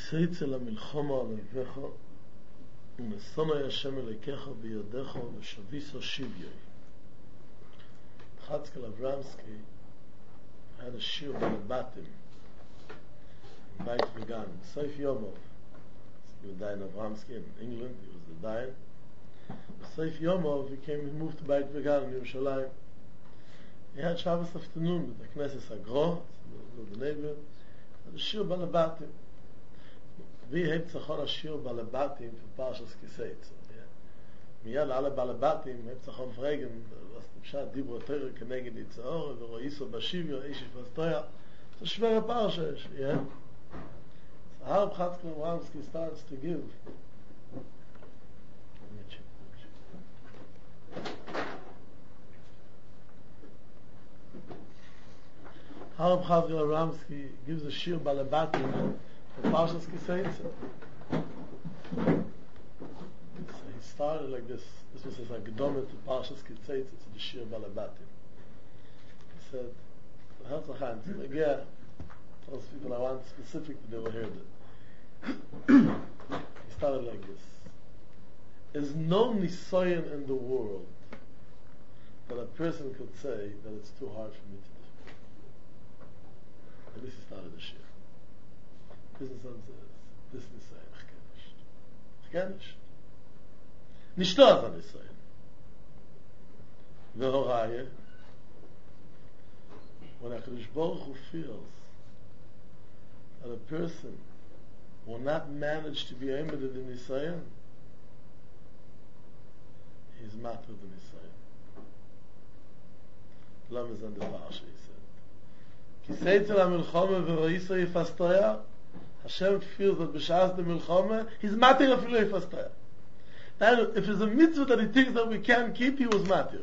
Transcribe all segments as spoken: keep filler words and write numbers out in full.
צאצא למלחמה על אויביך, ונשונא השם אלוקיך בידיך ושביסו שוויון. Chatzkel Avramsky had a shir balabatim in Beit Vegan, Seif Yomov. He was dying Avramsky in England, he was the dying. Seif Yomov, he came, he moved to Beit Vegan in Yerushalayim. He had Shabbos afternoon with the Knesset Agro, the neighbor, had a shir balabatim. Wie hebt sich auch a shir balabatim für Parshas Kiseitz? מיד alle בלבטים, hebt sich auch fragen, was dem Pshat דיברו תוירה כנגד יצאור, ורואיסו בשיביו, איש יפסטויה. It's a schwere parsha, yeah? So Harb Chatzkel Avramsky starts to give. Harb Chatzkel Avramsky gives a shir balabatim for Parshas Kiseitz. He started like this. This was his Agdoma to Parshas Kiseitz, it's the Shir Balabatim. He said, Herzachant, again, those people I want specifically, they will hear that. He started like this. There's no nisoyan in the world that a person could say that it's too hard for me to do. And this he started the Shir. This is says, this nisoyan, ach kenish. Nicht das an Israel. The Horaya, when HaKadosh Baruch Hu feels that a person will not manage to be embedded in Israel, he's mattered in Israel. Lam is on the Parsha, he said. Ki seitzel ha-milchome v'ro'isa yifastoya, Hashem feels that b'shas the milchome, he's mattered afilu yifastoya. And if there's a mitzvah that he thinks that we can't keep, he was matir.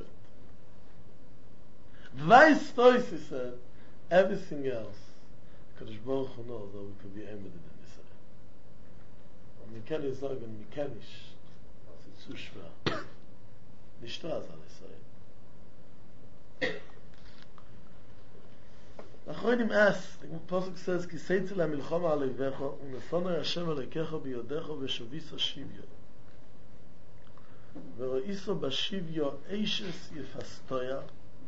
Vice Toys, he said, everything else, Kadosh Baruch Hu knows that we could be embedded in Israel. Und wir können sagen, wir können nicht, es ist zu schwer. Nicht das an Israel. Nachroinim es, the Pasuk says, Ki seitze la milchama aleivecha, unesonai Hashem alekecha biyodecha v'shavisa shivyo. וראיסו בשיביו אישס יפסטויה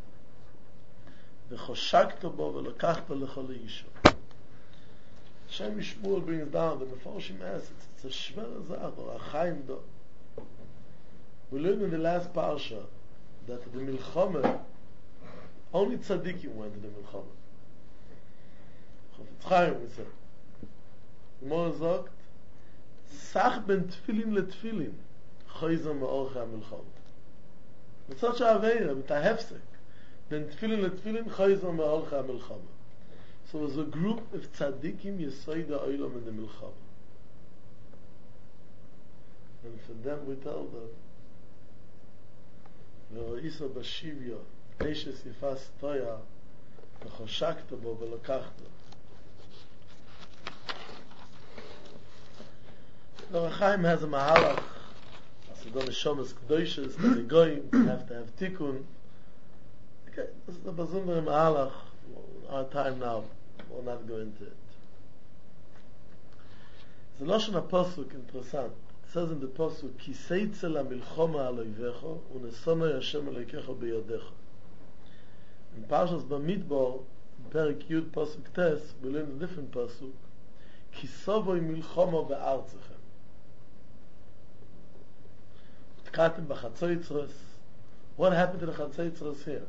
וחושקת בו ולקחת לך לאישו. Shem Yishmuel brings down the Mefarshim as it's a shver zah or a chaim do. We learned in the last parsha that the milchama only tzaddikim went to the milchama. Chofetz Chaim we said. The Gemara sagt Sach ben tefillin le tefillin Chayzah me'orcha ha-milchama. With such a aveira, with a hefsek, then tefillin le-tefillin, chayzah me'orcha ha-milchama. So there's a group of tzaddikim yesayda oilam in the milchama. And for them we tell them, v'ro'isa b'shivya, eishes yifas toya, v'choshakta bo v'lokachta. The Rechaim has a mahalach. So the Neshamas Kedoshas, the Goyim, have to have Tikkun. Okay, this is the Bazundar Ma'alach. Our time now, we'll not go into it. The Lashon HaPasuk, interessant. It says in the Pasuk, Ki seitze la milchoma al oivecha, unesonai Hashem elokecha biyodecha. In Parshas Bamidbar, in Perik Yud Pasuk Tes, we learn a different Pasuk, Ki sovoi milchoma be'artzechem. What happened to the Chatzotzros here?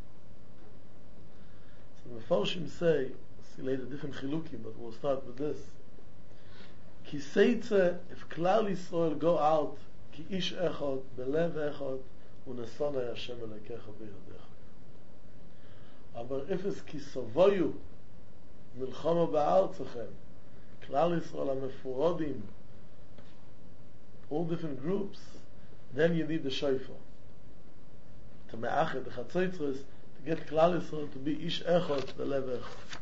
So the Mefarshim say, see later different chilukim, but we'll start with this. Ki seitze, if Klal Yisrael go out, ki ish echad, belev echad, unesonai Hashem elokecha biyodecha. But if it's ki sovoyu, milchama ba'artzachem, Klal Yisrael ha-mefurodim, all different groups, then you need the shofar to me'achet the chatzotzros, to get Klal Yisrael to be ish echad belev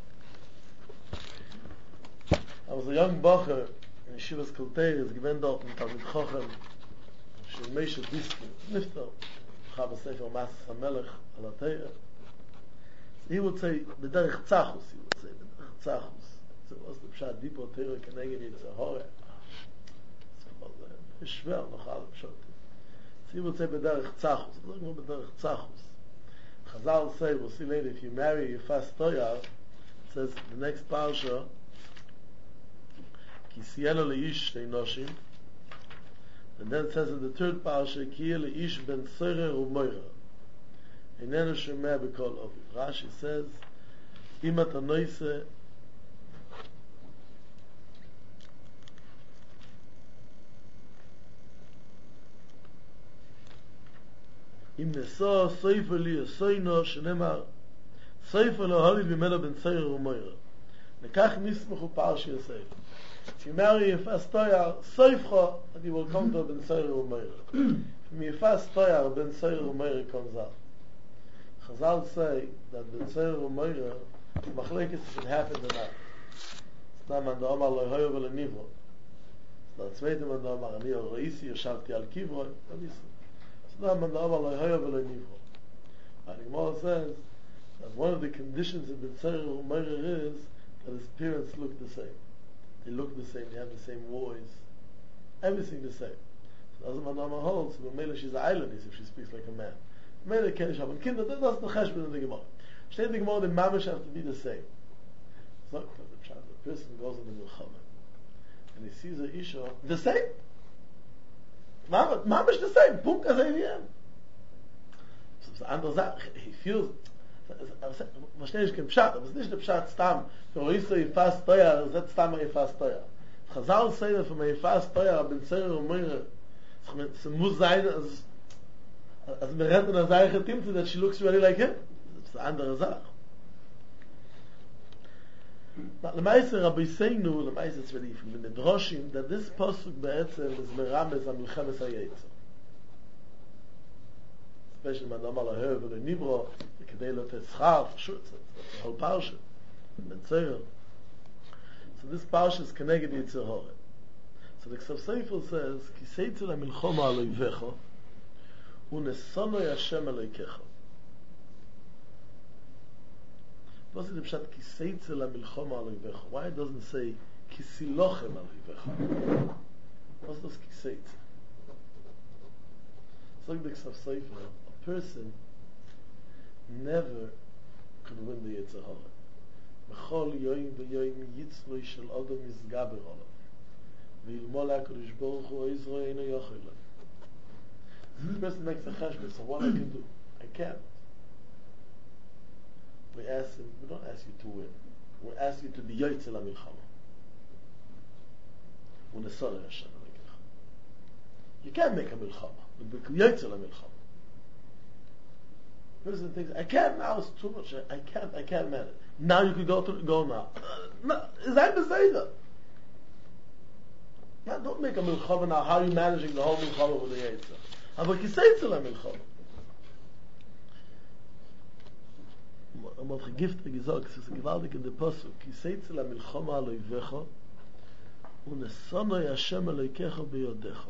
echad. I was a young bacher in Yeshivas Kolteris, gewend dort mit Talmid Chochem, Shel Moshe Diskin, Niftar, Chava Sefer Masas HaMelech al HaTeirah. He would say, B'derech Tzachus, he would say, B'derech Tzachus. So was the Pshat Dipo Teiro Keneged Yitzhahore. It's called uh, Shvel, Nochal Pshat. So you would say B'derech Tzachus. Look more B'derech Tzachus. Chazal say, we'll see later, if you marry your fast toyar, it says the next parsha, Ki siyelo leish shtei noshim, and then it says in the third parsha, Ki yeh leish ben soirer u'moira. Einenu shemeh b'kol oviv. Rashi says, Im ata noise, Im neso soifer li soino shenema soifer lo holi b'melo ben soirer u'moira. Nekach nismuchu parshi Yosef. If you marry a fast toyar, soifcha, and you will come to ben soirer u'moira. From your fast toyar, ben soirer u'moira comes out. Chazal say that ben soirer u'moira, machlekes can happen to that. It's not man da omar lo hoyo v'lo nivro. It's not zweite man da omar, ani o roisi, yoshavti al kivroi, it's not man da omar lo hoyo v'lo nivro. And the Gemara says that one of the conditions of ben soirer u'moira is that his parents look the same. They look the same, they have the same voice, everything the same. So as Madama holds, but Mela she's an islandess if she speaks like a man. Mela Kenish haben Kinder, that's the cheshbon in the Gemara. Steht in the Gemara, the mamash have to be the same. So the person goes in the Milchama and he sees a Isha, the same. Mamash the same, Punkt as A V M. So it's an andere Sache, he feels, verstehe ich kein Pshat, aber es ist nicht der Pshat Stam. Für Oiso Yifas Toyar, es ist Stam Yifas Toyar. Chazal say that from Yifas Toyar, ben Zerah und Meure, es muss sein, als mir rennt in der Sache Timte, that she looks really like him. Das ist eine andere Sache. Le Meise Rabbi Seinu, Le Meise Tzveli, von den Droshim, that this Pasuk be'etzel is Merames am Milchemes HaYetzer. Especially when Amar Lahev or the Nibro, the Kedei Lotet Schar, for sure, it's the whole Parsha, Ben Tzerah. So this Parsha is connected to Yitzhahore. So the Ksav Seifel says, Ki seitzel ha-milchoma aloivecho, unesonoi Hashem aloikecho. What's the Pshat, Ki seitzel ha-milchoma aloivecho? Why it doesn't say, Ki silochem aloivecho? What's this Ki seitzel? So like the Ksav Seifel, person never could win the Yitzhahara. B'chol yoyim v'yoyim yitzvoi shel odom yizgaber olav. V'ilmol HaKadosh Baruch Hu Yisro eino yochel lo. This person makes a cheshbon, so what I can do? I can't. We ask him, we don't ask you to win. We ask you to be yoytzel ha-milchama. U'nesonei Hashem aloikecho. You can't make a milchama, but be yoytzel ha-milchama. Person thinks, I can't now, it's too much, I, I can't, I can't manage. Now you can go to go now. Uh, no, is that beseder? Now don't make a milchama now, how are you managing the whole milchama with the Yetzer? Aber kiseitzel a milchama. Er hat gegiftet gesagt, es ist gewaltig in der Pasuk, kiseitzel a milchama aloivecho, unesonoi Hashem aloikecho beyodecho.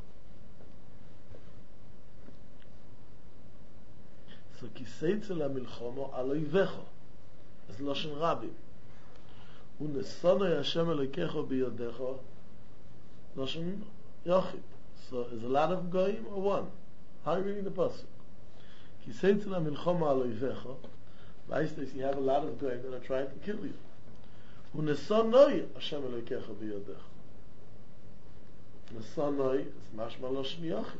So ki seitzel ha-milchomo aloivecho. It's Loshen Rabim. Unesonoi Hashem Elokecho biyodecho. Loshen Yochid. So is a lot of goyim or one? How are you reading the pasuk? Ki seitzel ha-milchomo aloivecho. Weißt du, you have a lot of goyim that are trying to kill you. Unesonoi Hashem Elokecho biyodecho. Unesonoi is mashma Loshen Yochid.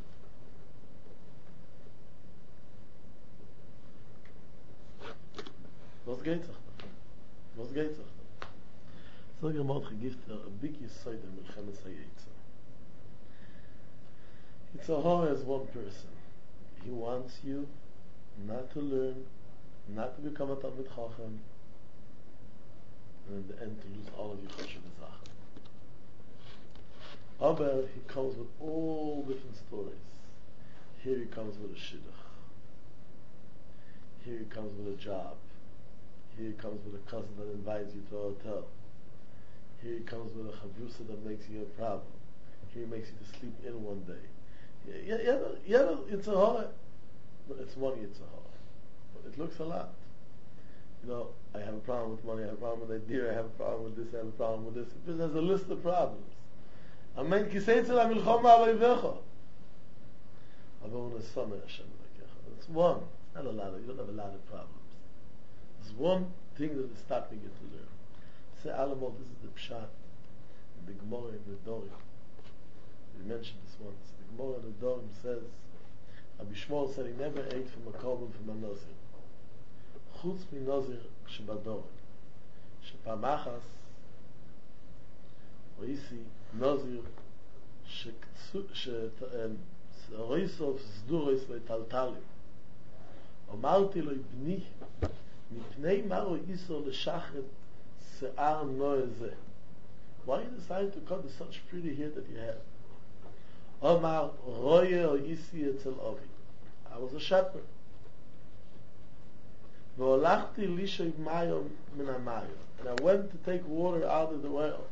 Was geht sich? Was geht sich? So Gemot gegift a big yisoid in Milchemes HaYetzer. Yitzhahara is one person. He wants you not to learn, not to become a Talmid Chacham, and in the end to lose all of your Choshev Zachen. Aber he comes with all different stories. Here he comes with a shidduch. Here he comes with a job. Here he comes with a cousin that invites you to a hotel. Here he comes with a chavrusa that makes you a problem. Here he makes you to sleep in one day. Yeah, yeah, yeah, yeah, it's a hard, but it's one Yitzhahara. But it looks a lot. you know, I have a problem with money, I have a problem with idea, I have a problem with this, I have a problem with this. It has a list of problems. Amen. Kiseitzel ha-milchoma aloivecha. It's one. It's not a lot of, you don't have a lot of problems. There's one thing that is stopping you to learn. Say Alamo, this is the Pshat, the Gemara in the Dorim. We mentioned this once. The Gemara in the Dorim says, Rabbi Shmuel said he never ate from a korban from a Nazir. Chutz mi Nazir shebadorim. Shepamachas, oisi Nazir שרויסוף סדורס וטלטלים אמרתי לו בני מפני מה רויסו לשחת שיער נוי זה. Why you decided to cut such pretty hair that you have? אמר רויה רויסי אצל אבי. I was a shepherd. והולכתי לישוי מאיו מן המאיו. And I went to take water out of the well.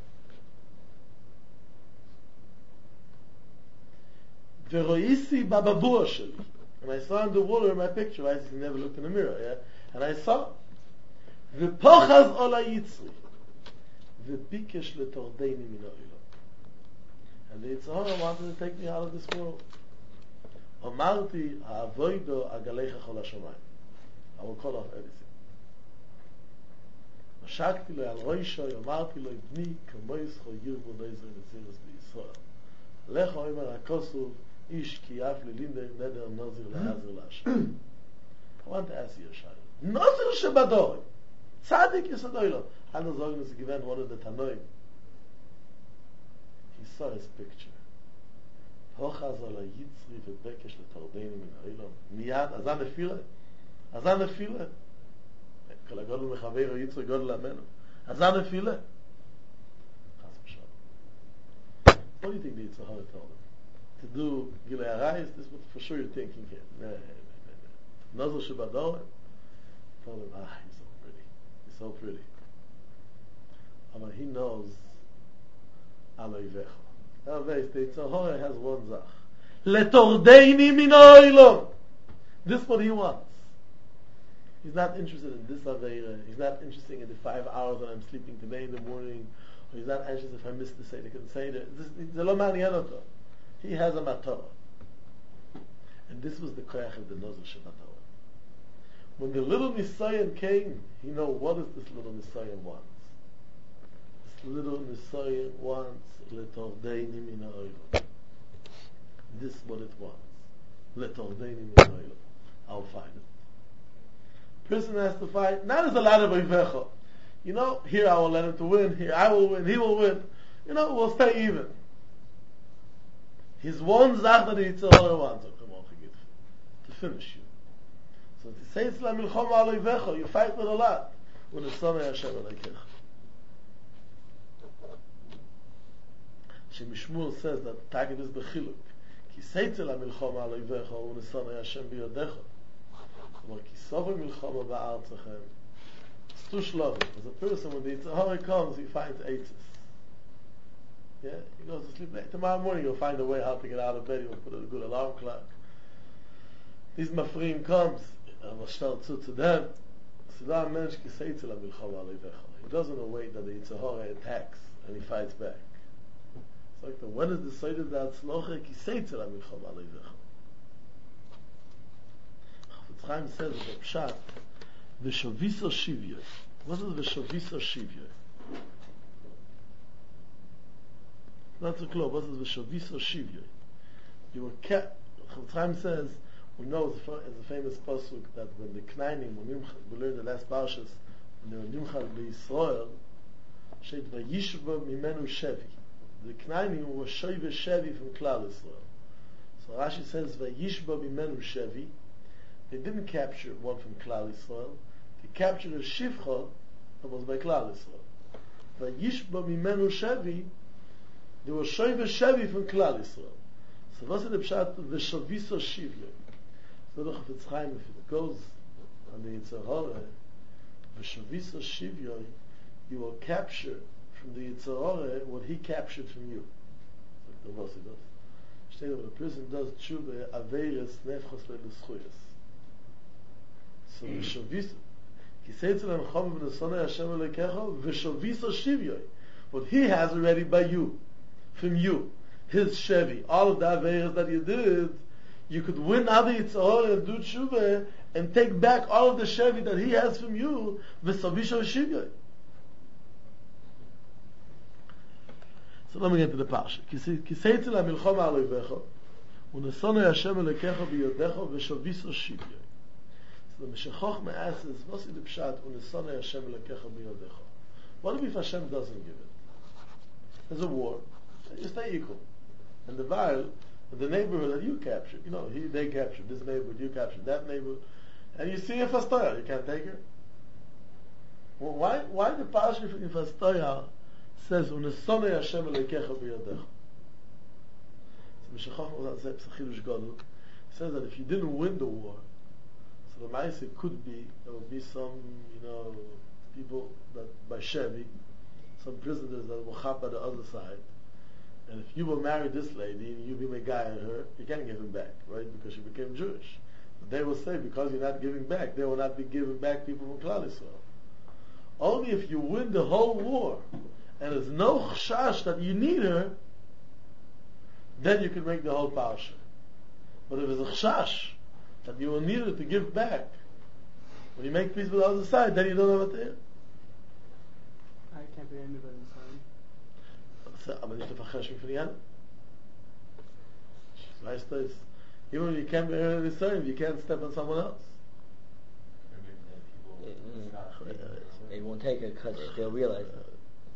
Veroisi bababua sheli. And I saw in the water in my picture, I just never looked in the mirror, yeah? And I saw V'pochaz ola yitzri V'bikesh letordeini min ha'olam. And the Yitzhak wanted to take me out of this world. Amarti ha'avoido agalecha chol hashamayim. I will call off everything. Mashakti lo al roisho, amarti lo ibni kamoischo yirbu leizer v'ziris b'Yisrael. Lecha oimer ha'kosuv Ish ki af lilinder neder nazir lahazir l'Hashem. I want to ask you a shayla. Nazir shebadorim. Tzadik yisadoylo. Hanu Zogin is given one of the Tanoim. He saw his picture. Hochaz ala yitzri v'bekesh letordeini min ha'olam. Miyad, azan nefila. Azan nefila. Kol hagodol mechaveiro yitzri godol amenu. Azan nefila. Chas v'shalom. What do you think the Yitzhak told him? To do Gilei Arayis, this is what for sure you're thinking here. Nazir Shebadorim told him, ah, he's so pretty. He's so pretty. But he knows Aloivecha. Now, the Yitzhak has one zach. Letordeini min ha'olam. This is what he wants. He's not interested in this Aveira. He's not interested in the five hours that I'm sleeping today in the morning. Or he's not anxious if I miss the Seder. He can say that. This is lo ma'nyan oto. He has a matorah. And this was the koyach of the Nazir Shebadorim. When the little Nisayan came, he know what is this little Nisayan wants. This little Nisayan wants letordeini min ha'olam. This is what it wants. Letordeini min ha'olam. I'll find it. Person has to fight, not as a lot of oivecha. You know, here I will let him to win, here I will win, he will win. You know, we'll stay even. His one zach that the Yitzhak wants to finish you. So to say it's la milchoma aloivecha, you fight with a lot. When it's Samei Hashem Elokecha. Shemishmur says that Tagid is bechiluk. Ki seitzel la milchoma aloivecha, when it's Samei Hashem biyodecha. But ki sovei milchoma ba'artzachem. It's too shlovim. As a person, when the Yitzhak comes, he finds eitzes. Yeah, he goes to sleep late. Tomorrow morning he'll find a way how to get out of bed. He'll put a good alarm clock. This mafrim comes, and will start to them. He doesn't await that the Yitzhak attacks and he fights back. It's like the when is decided that Tzlocha ki seitzel ha-milchama aleivecha. Chafetz Chaim says in the Pshat, v'shavisa shivya. What is v'shavisa shivya? Not so close. What is v'shavisa shivya? You were kept. Chafetz Chaim says, we know it's a, it's a famous pasuk that when the Knainim, when we learned the last parshas, when they were nimchal b'Yisrael, sheit vayishva mimenu shevi. The Knainim were shoyve shevi from Klal Yisrael. So Rashi says vayishva mimenu shevi. They didn't capture one from Klal Yisrael. They captured a shivcha that was by Klal Yisrael. Vayishva mimenu shevi. They were shoyve shevi from Klal Yisrael. So what's the pshat v'shavisa shivya? So the Chafetz Chaim, if it goes on the Yitzhak, v'shavisa shivya, you will capture from the Yitzhak what he captured from you. Like the Vasi does. When a person does tshuva, averes nefchos le'leschuyas. So v'shavisa, Kiseitzel Chom v'nesonei Hashem Elokecha v'shavisa shivyoy. What he has already by you, from you, his shevi, all of the aveiros that you did, you could win other Yitzhahor and do tshuva and take back all of the shevi that he has from you, v'shavisa shivyoy. So let me get to the parsha. Kiseitzel HaMilchama Aloivecha v'nesonei Hashem Elokecha b'yodecha v'shavisa shivyoy. So the Meshachachma asks, what's the pshat v'nesonei Hashem Elokecha b'yodecha? What if Hashem doesn't give it? There's a war. You stay equal. And the vial, the neighborhood that you captured, you know, he, they captured this neighborhood, you captured that neighborhood, and you see a Fastoya, you can't take her. Well, why, why the Parsha in Fastoya says, "Unesonei Hashem Elokecha b'yodecha"? So Meshachach says, says that if you didn't win the war, so the Ma'aseh could be, there would be some, you know, people that by Shevi, some prisoners that were chap by the other side, and if you will marry this lady and you be a guy on her, you can't give him back, right? Because she became Jewish. But they will say, because you're not giving back, they will not be giving back people from Klal Yisrael. Only if you win the whole war, and there's no chashash that you need her, then you can make the whole parsha. But if there's a chashash that you will need her to give back, when you make peace with the other side, then you don't have it there. I can't be anybody inside. Aber nicht der Verchashung für die anderen. Weißt du, even when you can't be the same, you can't step on someone else. They won't take it because they'll realize it.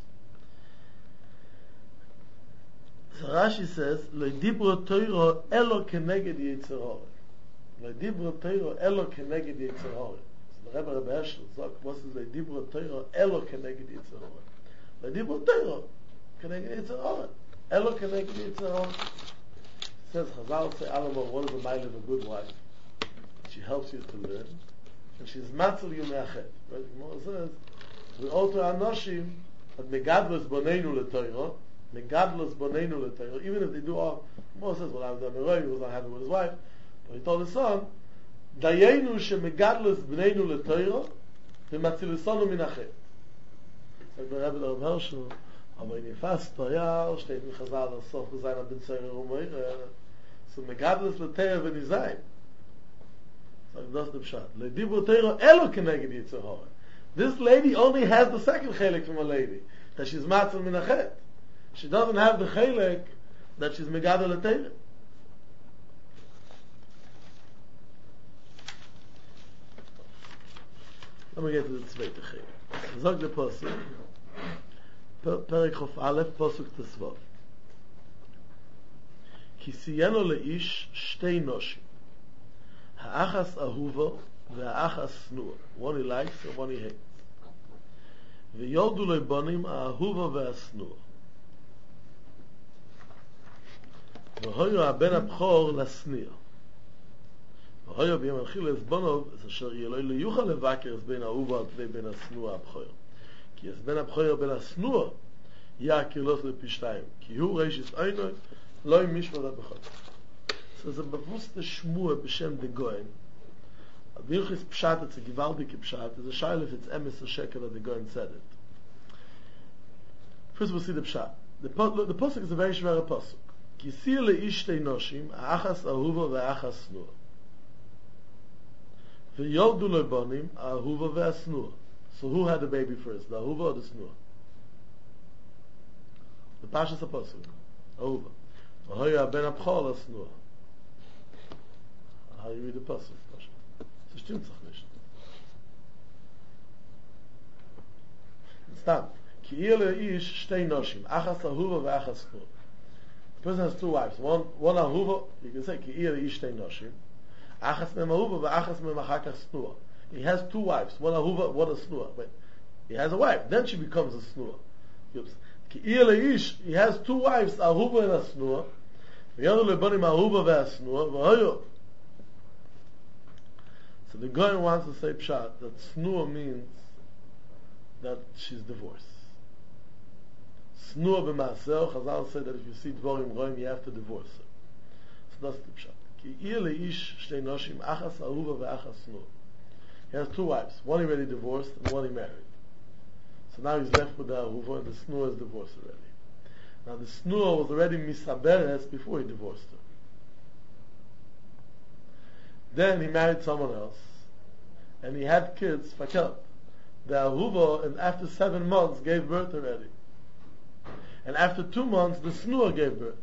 So Rashi says, "Lo dibro Torah elo keneged Yetzer Hara." Lo dibro Torah elo keneged Yetzer Hara. The Rebbe Rebbe Eshel sagt, was ist Lo dibro Torah elo keneged Yetzer Hara? Lo dibro Torah keneged Yetzer Hara. Elo keneged Yetzer Hara. Says Chazal say, Alamo, what is the mile of a good wife? She helps you to learn, and she's matzel you me'achet. Right? The Gemara says, we alter anoshim at megadlos boneinu leTorah, megadlos boneinu leTorah. Even if they do all, Gemara says, well, I was on the road, he was not happy with his wife, but he told his son, dayenu she megadlos boneinu leTorah, v'matzilisonu minachet. Like the Rebbe of Hershel, aber in Yefas Toyar steht in Chazal, als Sof Gezayn ad ben Tzera Umeir, so megadlos leTorah v'nizayim. So that's the pshat. Le'dibur Torah elo keneged Yetzer Hara. This lady only has the second chelik from a lady, that she's matzel minachet. She doesn't have the chelik that she's megadol leTorah. Let me get to the zweite chelik. Sag the Pasuk. Perek Chof Aleph, Pasuk Tesvav. Ki siyeno leish shtei noshim. Ha'achas ahuva ve'achas snua. One he likes and one he hates. Ve'yodu leibonim ahuva ve'asnua. V'hoyo ha'ben abchor lasnia. V'hoyo b'yem alchil ezbonov es asher yeloi leyucha levaker es ben ahuva al pnei ben asnua abchor. כי אז בין הבחור בין הסנוע יהיה הקרלוס לפי שתיים כי הוא ראש את עינו לא עם מישהו עד הבחור. So זה bewusste שמוע בשם דגוין הבירכס פשט את זה גיוולדי כפשט זה שייל if it's emes or shekel that the Goyen said it. First we'll see the pshat. The, the posuk is a very shver posuk כי סיר לאיש שתי נושים האחס אהובה והאחס סנוע ויולדו לבונים האהובה והסנוע. So who had the baby first, the Ahuva or the Snua? The Pasha's Apostle, Ahuva. V'hoya ben Abchol Snua. How you read the Pasha? So stimmt sich nicht. It's not. Ki ile ish shtei noshim, achas Ahuva ve'achas Snua. The person has two wives. One, one Ahuva, you can say ki ile ish shtei noshim, achas mem Ahuva ve'achas mem achakach Snua. He has two wives, one a huva, one a snua. But he has a wife, then she becomes a snua. He has two wives, a huva and a snua. So the Goyen wants to say pshat that snua means that she's divorced. Snua b'maaseh, Chazal said that if you see dvorim roim, you have to divorce her. So that's the pshat. Ki ir leish shtei noshim achas ahuva ve'achas snua. He has two wives. One he already divorced and one he married. So now he's left with the Ahuva and the Snua is divorced already. Now the Snua was already Misaberes before he divorced her. Then he married someone else and he had kids, Fakel. The Ahuva, and after seven months gave birth already. And after two months the Snua gave birth.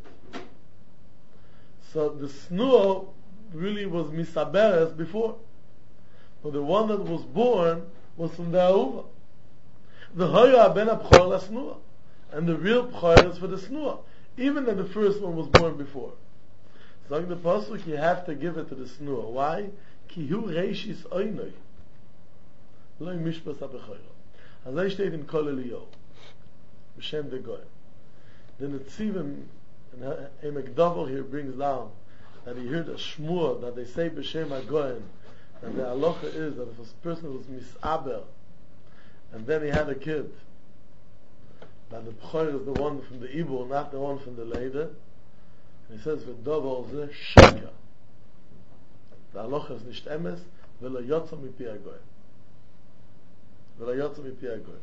So the Snua really was Misaberes before. But the one that was born was from the Ahuva. The Hoya ben Abchor la Snua. And the real Bchor is for the Snua. Even if the first one was born before. So in the Pasuk you have to give it to the Snua. Why? Ki hu reishis oinoi. Loi mishpas ha-bechor. As I steht in Kol Eliyahu. B'shem de Goy. The Netzivim, and Emek Dover here brings down that he heard a shmur that they say b'shem ha-Goyen, and the halacha is that if a person was misaber and then he had a kid, that the b'chor is the one from the Ibur, not the one from the Leida. And he says v'dover ze sheka. The halacha is nicht emes v'lo yotza mipi ha-Goyen. V'lo yotza mipi ha-Goyen.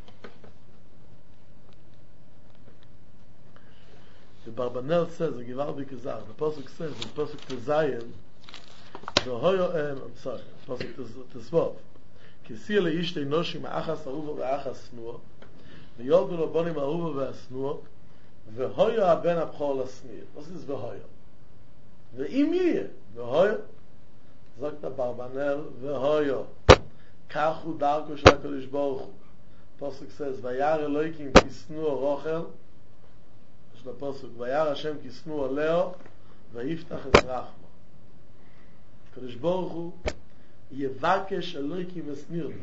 The Barbanel says, the Givaldi Kazar, the Pasuk says, the Pasuk Tezayin, the Hoyo, um, I'm sorry, the Pasuk Tezvov, Kisir le'ishtei noshim ha'achas ha'uva v'achas snua, v'yoldu lobonim ha'uva v'asnua, v'hoyo ha'ben ha'bchor l'snir. What is v'hoyo? V'im yiyeh, v'hoyo, sagt the Barbanel, v'hoyo, kachu darko shel HaKadosh Baruch Hu. Pasuk says, v'yar Elokim kisnua rochel, the Pasuk, Vayar Hashem kisnu aleo, Vayiftach es rachma. Kadosh Baruch Hu, Yevakesh Elokim es nirdu.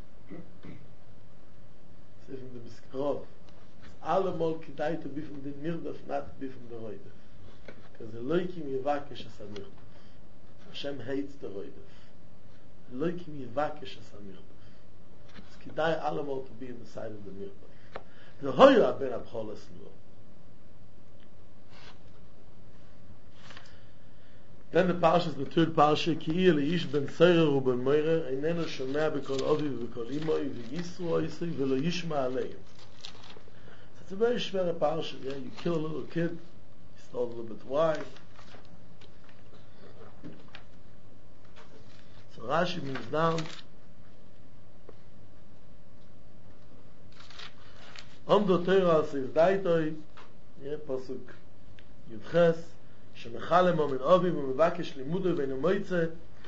Say from the Biskrov, Allemol kidai to be from the nirdaf, not to be from the roidef. Because Elokim Yevakesh es nirdu. Hashem hates the roidef. Elokim Yevakesh es nirdu. It's kidai allemol to be in the side of the nirdaf. The Hoya ben Abchol es nirdu. Then the parsha is the third parsha. Ki iya leish ben tzerer u ben moirer, einenu shomea b'kol ovi v'kol imoi v'yisru oisei v'lo yishma aleim. So it's a very shver parsha. Yeah, you kill a little kid, you stole a little bit of wine. So Rashi means down. Omdo Torah al seif daitoi, yeah, pasuk Yudches. שמחלמו מן אביו ומבקש לימודו בין המויצה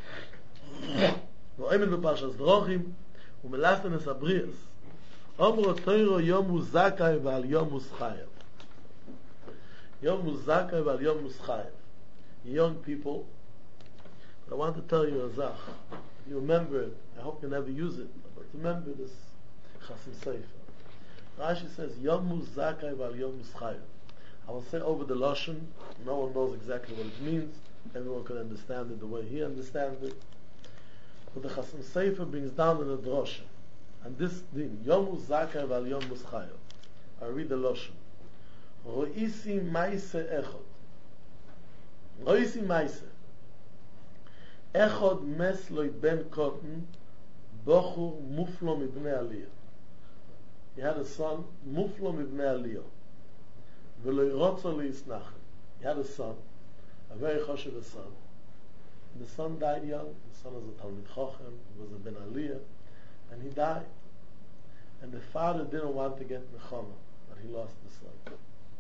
ואוימן בפרשת דרוכים ומלסטנס הבריאס אמרו תוירו יום הוא זכאי ועל יום הוא זכאי יום הוא זכאי ועל יום הוא זכאי. Young people, I want to tell you a zach. You remember it. I hope you never use it, but remember this Chasim Sefer. Rashi says Yom hu zakai v'al yom hu zchayim. I will say over the Lashon, no one knows exactly what it means, everyone can understand it the way he understands it. But the Chasim Sefer brings down in the Drosha, and this din, Yom hu Zakar val Yom hu Zchayil. I read the Lashon. Ro'isi Maise Echod. Ro'isi Maise. Echod mes loy ben kotten, Bochur muflo mibnei Aliyah. He had a son, muflo mibnei Aliyah. He had a son, a very choshev son. And the son died young. The son was a Talmid Chochem, he was a Ben Aliyah, and he died. And the father didn't want to get Nechama, but he lost the son.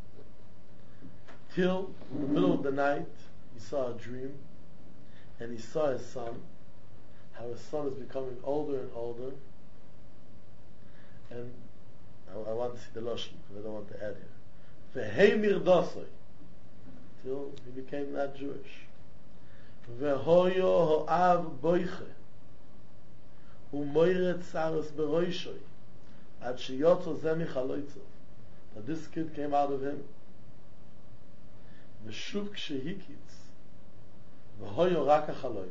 Till in the middle of the night, he saw a dream, and he saw his son, how his son is becoming older and older. And I, I want to see the Lashon, because I don't want to add here. V'heimir dosoi, till he became not Jewish. V'hoyo ho'av boiche, u'moiret saras beroishoi, ad sheyotzo zeh michaloitzo. That this kid came out of him. V'shuv k'shehikitz, v'hoyo rak ha'chaloim.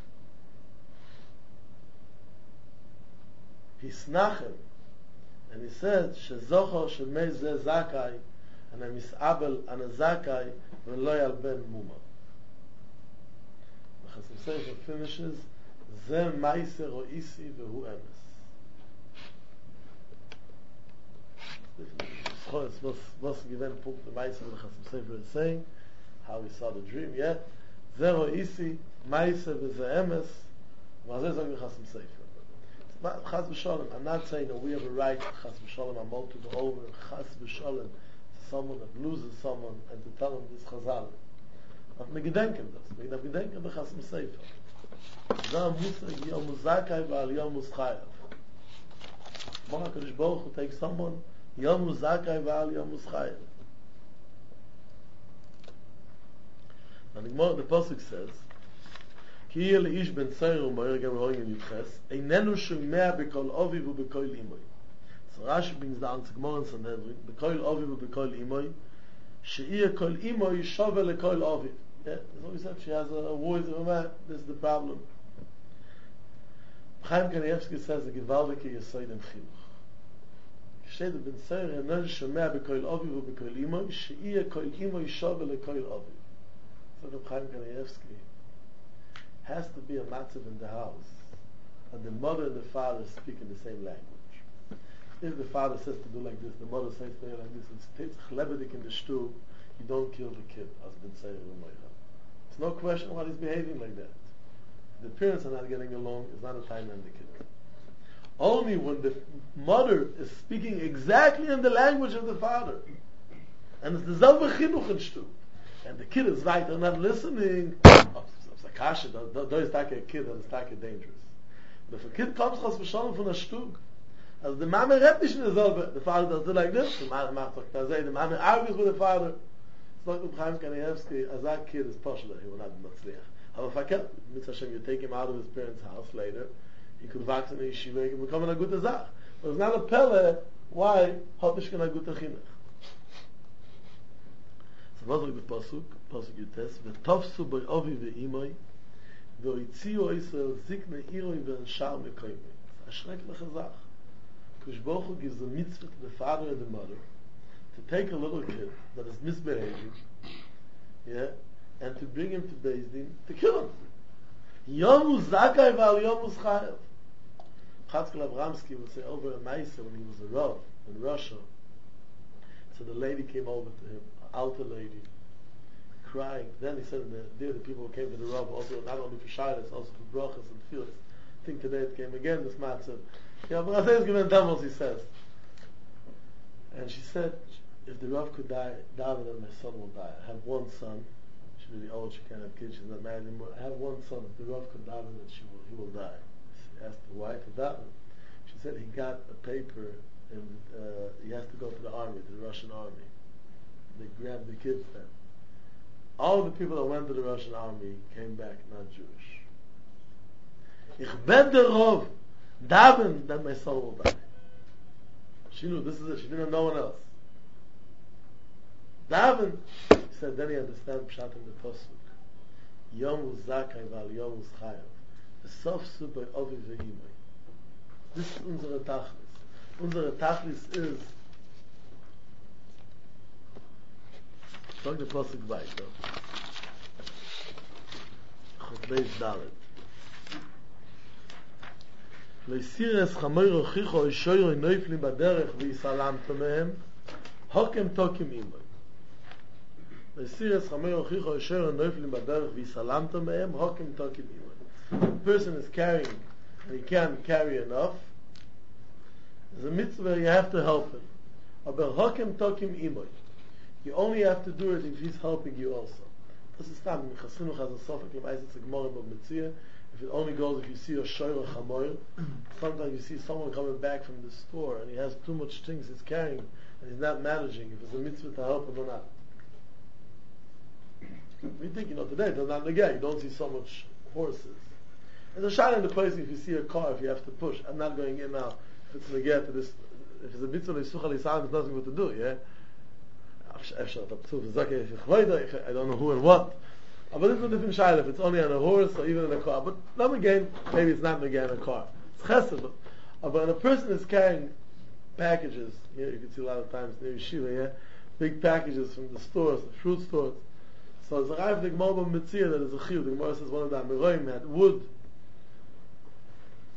He snachem, and he said, shezocho shemei zeh zakai, and a misabel and a zakai v'lo yal ben muma. The Chasim Sefer finishes Ze Meiser o Isi vehu Emes. Was was given punkt the Meiser the Chasam Sofer is saying how he saw the dream. Yeah, Ze o Isi Meiser ve Ze Emes. Was is on the Chasam Sofer? Chas v'sholem. I'm not saying that we have a right Chas v'sholem amol to go over Chas v'sholem to someone that loses someone and to tell him this Chazal. But we gedenken das. We gedenken the Chasam Sofer. Da Musa Yom Zakai v'al Yom Muschayav. Bona Kadosh Baruch Hu takes someone Yom Zakai v'al Yom Muschayav. And the Gemara, the pasuk says, Ki yel ish ben tzayir u'mayir gem roing in Yudches, einenu shumea b'kol oviv u'b'kol imoy. So Rashi brings down to Gemara in Sanhedrin, b'kol oviv u'b'kol imoy, she'iyah kol imoy shove lekol oviv. Yeah, that's what we said. She has a, a voice of a man. This is the problem. Chaim Kanievsky says the Gewaldike Yesoid in Chinuch. Steht ben tzayir einenu shumea b'kol oviv u'b'kol imoy, she'iyah kol imoy shove lekol oviv. So the Chaim Kanievsky has to be a matzav in the house, and the mother and the father speak in the same language. If the father says to do like this, the mother says to do like this, it's chlebedik in the shtul, you don't kill the kid, as ben tzayir u'maycha. It's no question why he's behaving like that. The parents are not getting along, it's not a time and the kid. Only when the mother is speaking exactly in the language of the father, and it's the selbe chinuch in shtul, and the kid is right, they're not listening, Kasha, da is like a kid that is like dangerous. But if a kid comes chas v'sholem from a shtug, as the mama redt nicht in derselbe, the father does it like this, the mama macht like that, the mama argues with the father. It's like with Chaim Kanievsky, as that kid is poshler, he will not be matzliach. However, if I can, Mitzvah Hashem, you take him out of his parents' house later, he could wax in the yeshiva, he can become an aguta zach. But it's not a pele, why, hot nishkan aguta chinuch. Was the pasuk? Pasuk Yutes. V'tofsu by Ovi ve'imoi, v'oitziu Yisrael zikne iroi v'enshar mekoimoi. Ashrek lechazach. Kosh Baruch Hu gives a mitzvah to the father and the mother to take a little kid that is misbehaving, yeah, and to bring him to Beis Din to kill him. Yom zakai v'al yom chayav. Chatzkel Abramsky would say over a Maisa when he was a Rav in Russia. So the lady came over to him, an altar lady, crying. Then he said, there the people who came to the Rav, also not only for Shilas, also for Brachas and Tfilas. I think today it came again, this man said, yeah, but I say it's given damals, he says. And she said, if the Rav could die, David and my son will die. I have one son. She's really old, she can't have kids, she's not married anymore. I have one son. If the Rav could die, then she will, he will die. She asked the wife of David. She said he got a paper and uh, he has to go to the army, to the Russian army. They grabbed the kids then. All the people that went to the Russian army came back not Jewish. Ich bet der Rov, daven that my son will die. She knew this is it. She didn't know no one else. Daven, he said, then he understand Pshat in the Pasuk. Yom Zakai val Yom Chayav. The Sof Su by Ovi ve'imoi. This is unsere Tachlis. Unsere Tachlis is sag the Pasuk weiter. Chotbeis Dalet. Leisir es chamoiro chicho ishoiro noiflim baderech v'yisalamto mehem hokem tokim imoi. Leisir es chamoiro chicho ishoiro noiflim baderech v'yisalamto mehem hokem tokim imoi. The person is carrying and he can't carry enough. There's a mitzvah, you have to help him. Aber hokem tokim imoi. You only have to do it if he's helping you also. Das ist dann, Chassinuch has a sofek, it's a gemara of Metzia. If it only goes if you see a shoyer chamoyer, sometimes you see someone coming back from the store and he has too much things he's carrying and he's not managing if it's a mitzvah to help him or not. We think, you know, today, there's not again, you don't see so much horses. There's a shot in the place if you see a car, if you have to push. I'm not going in now. If it's again to this, if it's a mitzvah, there's nothing what to do, yeah? I don't know who and what. But this is a different shayla, if it's only on a horse or even in a car. But then again, maybe it's not again in a car. It's chesed. But when a person is carrying packages, you know, you can see a lot of times near Yeshiva, yeah? Big packages from the stores, the fruit stores. So it's a rayv the Gemara Metzia that is a chiyuv. The Gemara says one of the Amoraim had wood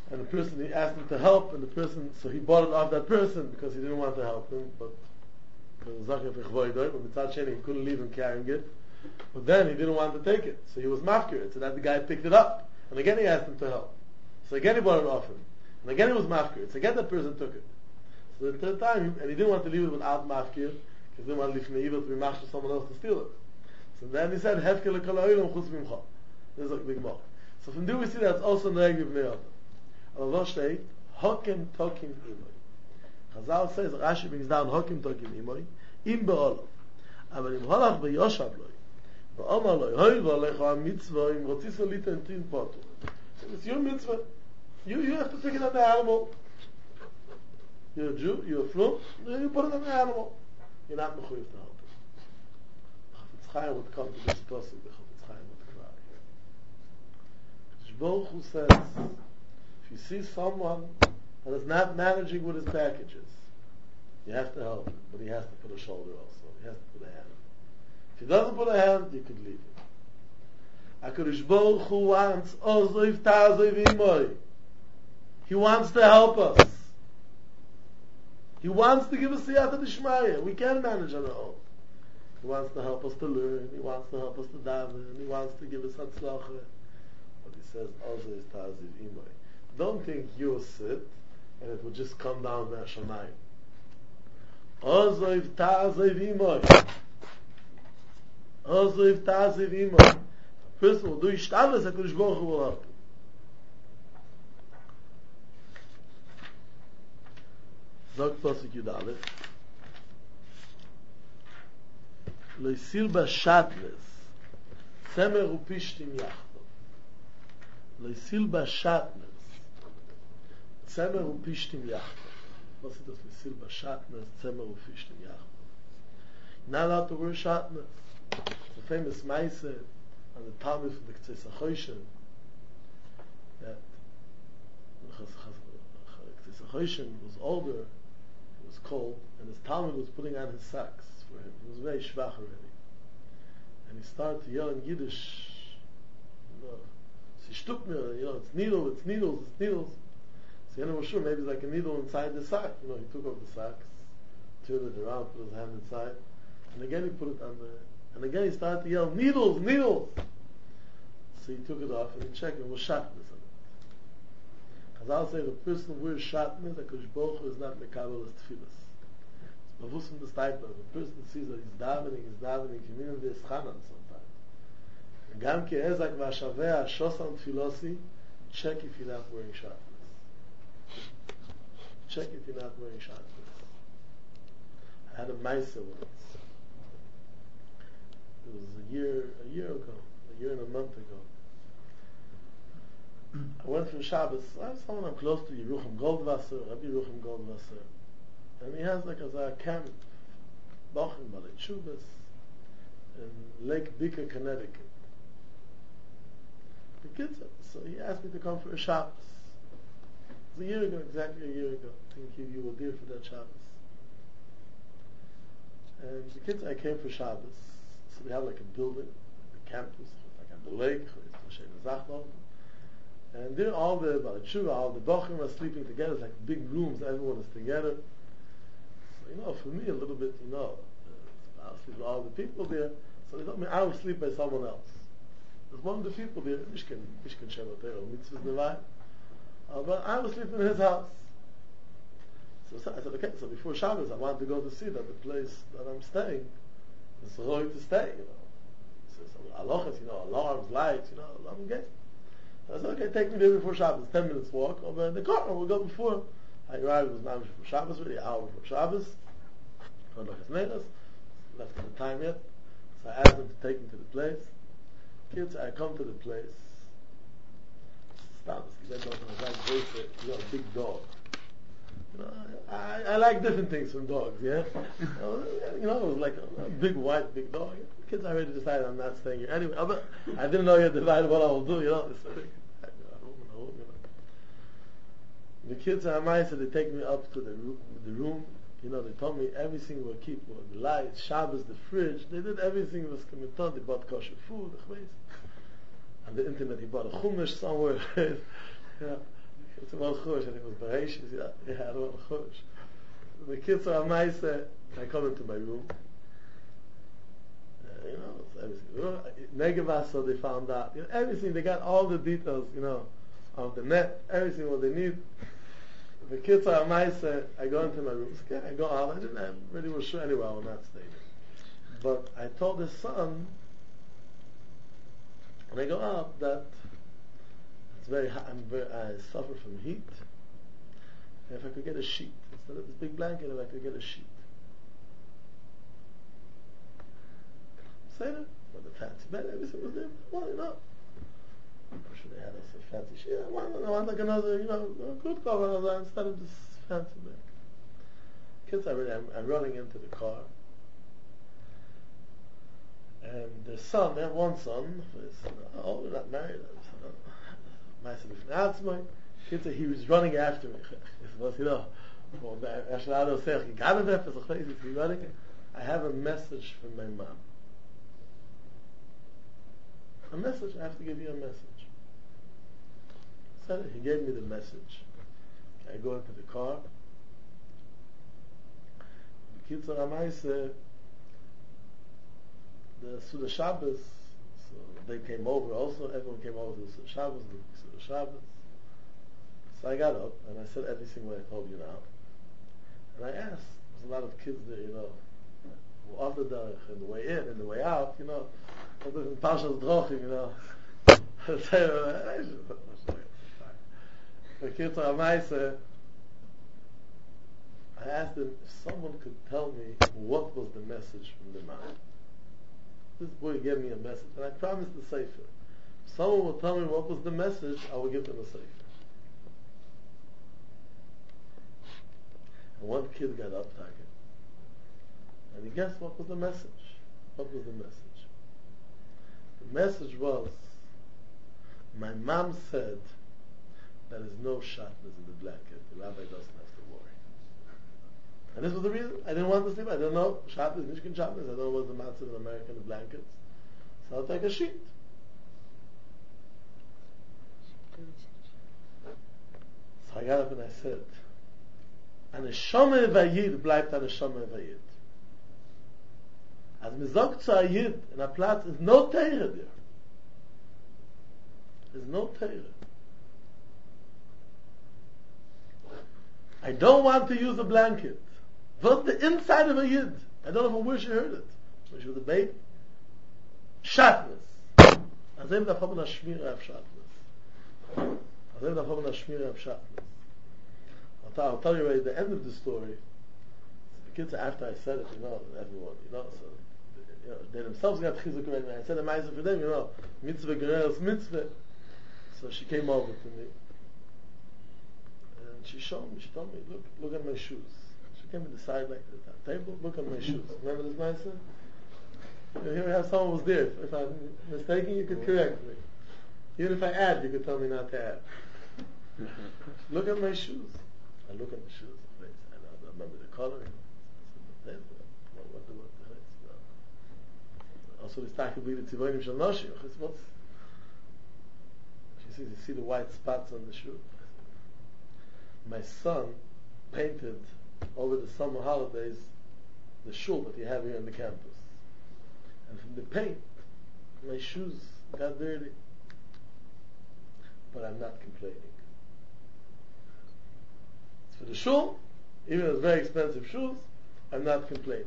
And the person, he asked him to help, and the person, so he bought it off that person because he didn't want to help him, but because he couldn't leave him carrying it. But then he didn't want to take it, so he was mafkir it, so that the guy picked it up. And again he asked him to help. So again he bought it off him. And again he was mafkir it, so again that person took it. So the third time, and he didn't want to leave it without mafkir, because he didn't want to leave from the evil to be mafkir for someone else to steal it. So then he said, Hefke lekol ha'olam chutz mimcha. This is like big more. So from there we see that it's also Noeg B'nei Adam. Allah state, Hokim Tokim Imoy. Chazal says, Rashi brings down Hokim Tokim Imoy, Im Be'olav. Aber im Holach Be'yoshav Loi, Be'omar Loi, Hoi V'alecha HaMitzvah, Im Rotzis Olita and Tin Potu. It's your mitzvah. You, you have to pick it on the animal. You're a Jew, you're a flum, you put it on the animal. You're not mechuyev to help it. Chafetz Chaim would come to this Tosik, the Chafetz Chaim would cry. Baruch Hu says, if you see someone that is not managing with his packages, you have to help him, but he has to put a shoulder also. He has to put a hand. If he doesn't put a hand, you could leave him. HaKadosh Baruch Hu wants Ozoiv Tazoiv Imoy. He wants to help us. He wants to give us Siyata D'Shmaya. We can't manage on our own. He wants to help us to learn. He wants to help us to daven. He wants to give us Hatzlacha. But he says, Ozoiv Tazoiv Imoy. Don't think you'll sit and it will just come down there Shamayim. Ozoiv Tazoiv Imoy. Ozoiv Tazoiv Imoy. A person will do Ishtalas, HaKadosh Baruch Hu will help him. Zog Tosik Yud Aleph. Loisil Bashatnes Tzemer Upishtim Yachto. Loisil Bashatnes Tzemer Upishtim Yachto. Was ist das? Loisil Bashatnes Tzemer Upishtim Yachto. You're not allowed to wear shatnes. It's a famous Maise on the Talmud from the K'tzei Sachoshen that K'tzei Sachoshen was older, it was cold, and his Talmud was putting on his socks for him. He was very schwach already. And he started to yell in Yiddish, you know, Sie stuck mir, you know, it's needle, it's needles, it's needles. So you know, sure, maybe it's like a needle inside the sock. You know, he took off the socks, turned it around, put his hand inside, and again he put it on the, and again he started to yell, needles, needles! So he took it off and he checked, it was shatnez on it. Chazal say, the person who wears shatnez, HaKadosh Baruch Hu is not mekabel as tefillas. It's bewusst the type of the person sees that he's davening, he's davening, he means there's chanan sometimes. And gam ki ezak v'ashaveh ha'shosan tfilosi, check if you're not wearing shatnez. Check if you're not wearing shatnez. I had a Maisa once. It was a year, a year ago, a year and a month ago. I went for Shabbos. I was someone I'm close to, Yerucham Goldwasser, Rabbi Yerucham Goldwasser, and he has like a, a camp, Bochum, Balei Tshuvas, in Lake Dicker, Connecticut. The kids, so he asked me to come for a Shabbos. It was a year ago, exactly a year ago. I think you, you were there for that Shabbos. And the kids, I came for Shabbos. So they have like a building, the campus, like on the lake, and there all the Balei all the Bochum are sleeping together. It's like big rooms, everyone is together. So, you know, for me a little bit, you know, uh, I sleep with all the people there, so they told me I would sleep by someone else. There's one of the people there, Mishkan, Mishkan Shemoter, or Mitzvahs Nevai, uh, but I was sleeping in his house. So, so I said, okay, so before Shabbos I wanted to go to see that the place that I'm staying, it's right to stay, you know. So, so alochas, you know, alarms, lights, you know, alarm gate. So I said, okay, take me there before Shabbos, ten minutes walk over in the car, we'll go before. I arrived, it was now before Shabbos already, an hour before Shabbos. Left at the time yet. So I asked them to take me to the place. Kids, I come to the place. Stop, you know, a big dog. You know, I, I like different things from dogs, yeah? You know, it was like a, a big white, big dog. The kids already decided I'm not staying here. Anyway, but I didn't know yet divided what I will do, you know? The kids are nice, so they take me up to the room, the room. You know, they told me everything will keep, well, the lights, Shabbos, the fridge. They did everything was coming on. They bought kosher food, on the internet he bought a chumash somewhere. Yeah. It's a Malchush, and it was Bereshis, yeah, yeah, a Malchush. The kids are nice, uh, I come into my room. Uh, you know, it's everything. You know, Negevas, so they found out. You know, everything, they got all the details, you know, of the net, everything what they need. The kids are nice, uh, I go into my room. So, yeah, I go out. I didn't I really was sure anyway I will not stay there. But I told his son, when I go out, that it's very hot, I'm very, I suffer from heat. And if I could get a sheet, instead of this big blanket, if I could get a sheet. Say that, with the fancy bed, everything was there. Well, you know, I'm sure they had us a fancy sheet. I want, I want like another, you know, a good cover instead of this fancy bed. Kids are really, I'm, I'm running into the car. And the son, they have one son, oh, we're not married. My son is an kids are, he was running after me. You know, I have a message from my mom. A message, I have to give you a message. So he gave me the message. I go into the car. The kids are Amaise, the Suda Shabbos, so they came over also, everyone came over to the Suda Shabbos, the Suda Shabbos. So I got up and I said everything what I told you now. And I asked, there's a lot of kids there, you know, off the derech, and the way in and the way out, you know, Parshas Drochim, you know. The kids are nice. I asked them if someone could tell me what was the message from the man. This boy gave me a message, and I promised the sefer. If someone will tell me what was the message, I will give them a sefer. And one kid got up talking, and he guessed what was the message. What was the message? The message was, my mom said there is no shatnez in the blanket. The rabbi doesn't have to worry. And this was the reason. I didn't want to sleep. I didn't know shatnez, Mishkan shatnez. I don't know what the matzah in American blankets. So I'll take a sheet. So I got up and I said, an neshama vayid bleibt an neshama vayid. As me sagt zu a Yid in a Platz, is no Teire there. There's no Teire. I don't want to use a blanket. What's the inside of a Yid? I don't know if I wish you heard it. Wish you was a baby. Shatnez. Azem da haben a Shmira of Shatnez. Azem da haben a Shmira of Shatnez. I'll tell, I'll tell you right at the end of the story. The kids, after I said it, you know, everyone, you know, so you know, they themselves got chizuk already. I said a ma'aser for them, you know, mitzvah gereres mitzvah. So she came over to me, and she showed me. She told me, "Look, look at my shoes." She came to the side like the table. Look at my shoes. Remember this ma'aser? Here we have someone was there. If I'm mistaken, you could correct me. Even if I add, you could tell me not to add. Look at my shoes. I look at the shoes. I don't remember the color. What the what the also the stack believe it's Tzivonim Shel Noshim. She says, you see the white spots on the shoe? My son painted over the summer holidays the shul that you have here on the campus. And from the paint, my shoes got dirty. But I'm not complaining. It's for the shul, even if it's very expensive shoes, I'm not complaining.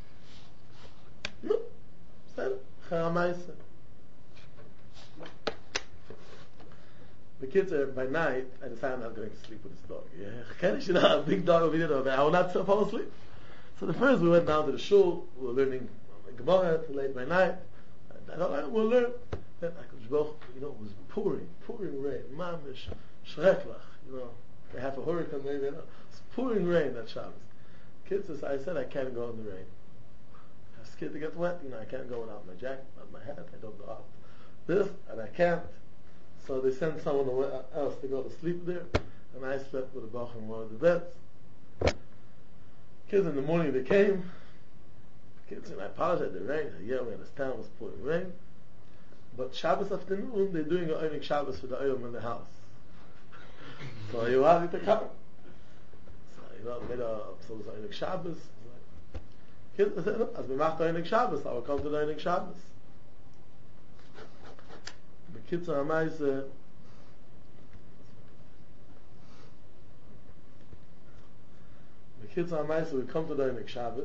No. The kids are, by night, I decided I'm not going to sleep with this dog. Yeah, you know, a big dog over here, I will not fall asleep. So the first we went down to the shul, we were learning Gemara late by night. I thought, I will learn. Then I could go, you know, it was pouring, pouring rain, mamish, shreklach, you know, they have a hurricane maybe, you know, it's pouring rain that Shabbos. Kids, I said I can't go in the rain. I'm scared to get wet, you know, I can't go without my jacket, without my hat, I don't go out this, and I can't. So they sent someone else to go to sleep there, and I slept with a bach in one of the beds. Kids in the morning they came, kids, and I apologize, the rain, yeah, we understand it was pouring rain, but Shabbos afternoon, they're doing an Einik Shabbos for the Oyom in the house. So you have it to come. So, you know, made a, so it's Einig Shabbos. Kids, I said, no, as we make Einig Shabbos, I will come to the Einig Shabbos. The kids are amazed, uh, the kids are amazed, so we come to the Einig Shabbos.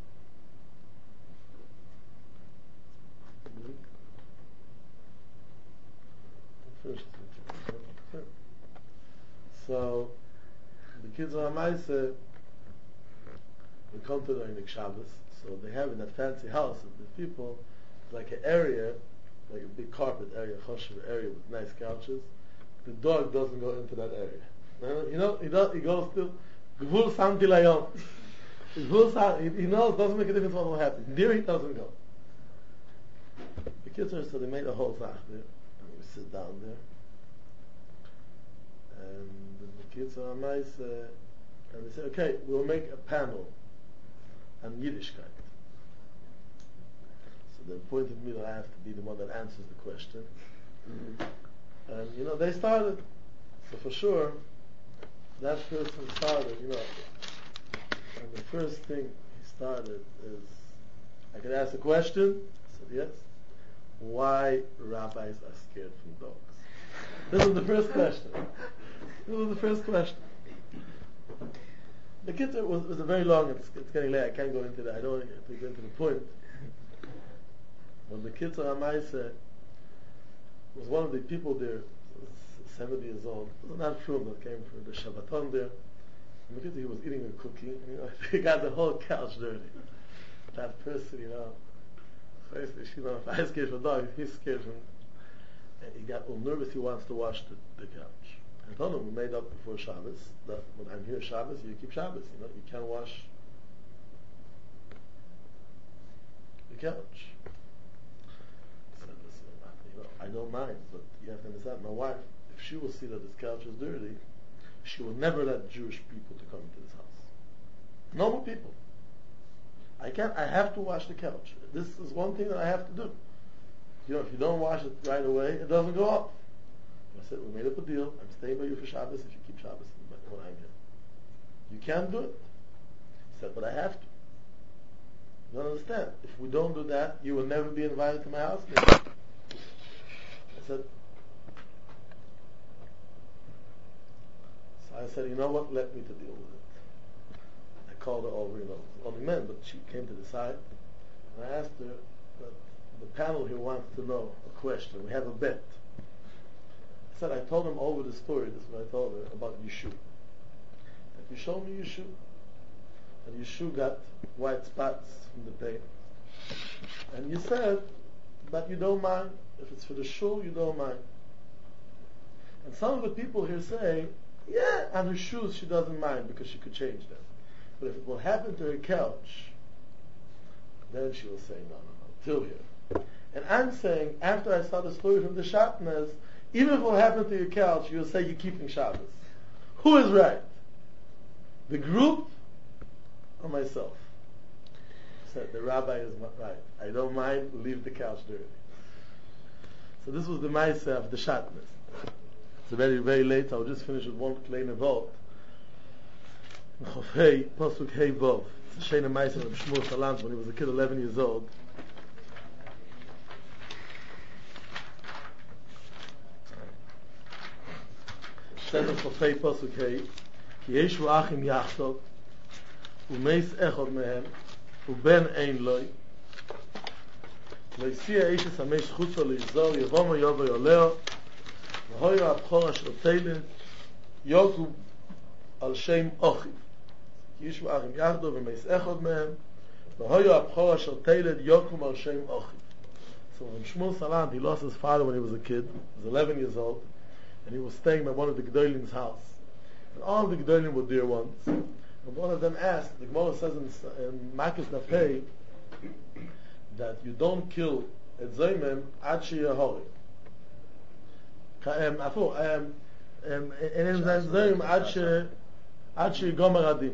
So the kids are amazed, uh, we come to the Einig Shabbos, so they have in that fancy house of the people like an area, like a big carpet area, choshev area with nice couches. The dog doesn't go into that area. You know, he does. He goes to Gvul Samti Layon. Gvul Sam. He knows it doesn't make a difference what will happen. There he doesn't go. The kids are so they made a whole zach there, and we sit down there, and the kids are nice, uh, and they say, okay, we'll make a panel on Yiddishkeit. They pointed me that I have to be the one that answers the question. Mm-hmm. And, you know, they started. So for sure, that person started, you know, and the first thing he started is, I could ask a question? I said, yes. Why rabbis are scared from dogs? This was the first question. This was the first question. The kids was, was a very long, it's, it's getting late, I can't go into that, I don't want to go into the point. When the kids are Amaisa, was one of the people there, seventy years old, it was not from that came from the Shabbaton there, and the kid, he was eating a cookie, and you know, he got the whole couch dirty. That person, you know, first, you know, if I was scared from dog, he's scared from, and he got all nervous, he wants to wash the, the couch. I told him, we made up before Shabbos, that when I'm here Shabbos, you keep Shabbos, you know, you can't wash the couch. I don't mind, but you have to understand, my wife, if she will see that this couch is dirty, she will never let Jewish people to come into this house. Normal people. I can't, I have to wash the couch. This is one thing that I have to do. You know, if you don't wash it right away, it doesn't go up. I said, we made up a deal, I'm staying by you for Shabbos if you keep Shabbos when I'm here. You can't do it. I said, but I have to. You don't understand. If we don't do that, you will never be invited to my house again. I said, so I said, you know what, let me to deal with it. I called her over, you know, only men, but she came to the side, and I asked her, but the panel here wants to know a question, we have a bet. I said, I told him over the story, this is what I told her, about Yeshu. If you show me Yeshu, and Yeshu got white spots from the paint, and you said, but you don't mind, if it's for the shul, you don't mind. And some of the people here say, yeah, on her shoes she doesn't mind because she could change them. But if it will happen to her couch, then she will say, no, no, no, till here. And I'm saying, after I saw the story from the Shatnez, even if it will happen to your couch, you'll say you're keeping Shabbos. Who is right? The group or myself? I said, the rabbi is right. I don't mind, leave the couch dirty. So this was the Maisa of the Shatnez. It's very, very late, so I'll just finish with one kleine Wort. Hey, Pasuk Hey Vov. It's a Shena Maisa of Shmuel Salant when he was a kid, eleven years old. Says of Hey Pasuk Hey, Ki Yeshu Achim Yachsov, Umeis Echod Mehem, Uben Ein Loi, ויסיע איש הסמי שחוצו ליזור יבומו יובו יולאו והויו הבחור אשר תלת יוגו על שם אוכי כי ישבו אחים יחדו ומייס אחד מהם והויו הבחור אשר תלת יוגו על שם אוכי. So when Shmuel Salant, he lost his father when he was a kid, he was eleven years old, and he was staying by one of the Gdolim's house. And all the Gdolim were dear ones. And one of them asked, the Gemara says in, in Makis Nafei, that you don't kill at Zoymem ad sheyahori. Um, afu, um, um, and in Zoym ad she ad sheyigomer adin.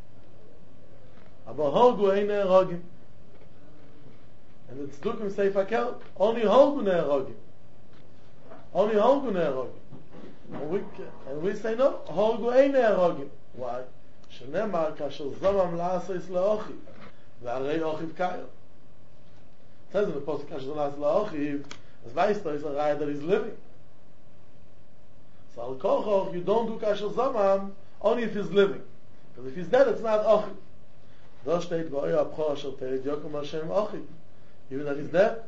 Aber holgu ein erogim. And it's Dukim Sefer Kel, only holgu ne erogim. Only holgu ne erogim. And we, and we say no, Horgu Ein Erogim. Why? Shenemar Kasher Zomam La'asais La'ochiv. Ve'arei Ochiv Kayo. It says in the Pasuk Kasher Zomam La'asais La'ochiv, as Vaisto is a raya that is living. So Al Kochoch, you don't do Kasher Zomam only if he's living. Because if he's dead, it's not Ochiv. Da steht Go'yo Abchor Asher Tered Yokum Hashem Ochiv. Even that he's dead.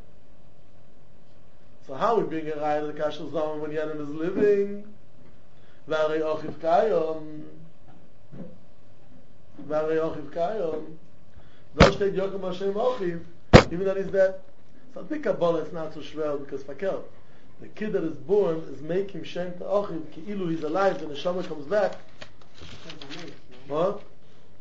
So how we bring a raya to the Kasher Zomam when Yenim is living? V'arei Ochiv Kayon. V'arei Ochiv Kayon. Da steht Yokum Hashem Ochiv. Even that he's dead. So I think Kabbalah is not so shvel because Fakel, the kid that is born is making Shem to Ochiv, Ki'ilu he's alive, and the Neshama comes back. What?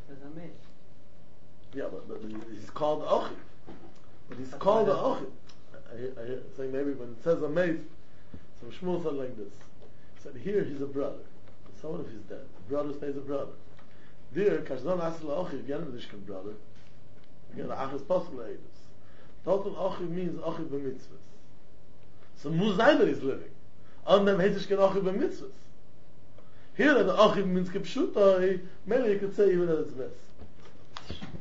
Yeah, but, but he's called Ochiv. But he's That's called the Ochiv. I, I, I saying maybe when it says Amez, so Shmuel said like this. He said here he's a brother. So what if he's dead? The brother stays a brother. There, Kashzon Asel Ochiv, again with Ishkan brother. Again, the Achas Posel Eidus. Total Ochiv means Ochiv b'mitzvahs. So Muzayin that he's living. On them Hedishkan Ochiv b'mitzvahs. Here that the Ochiv means Kipshuta, maybe you could say even that it's Ves.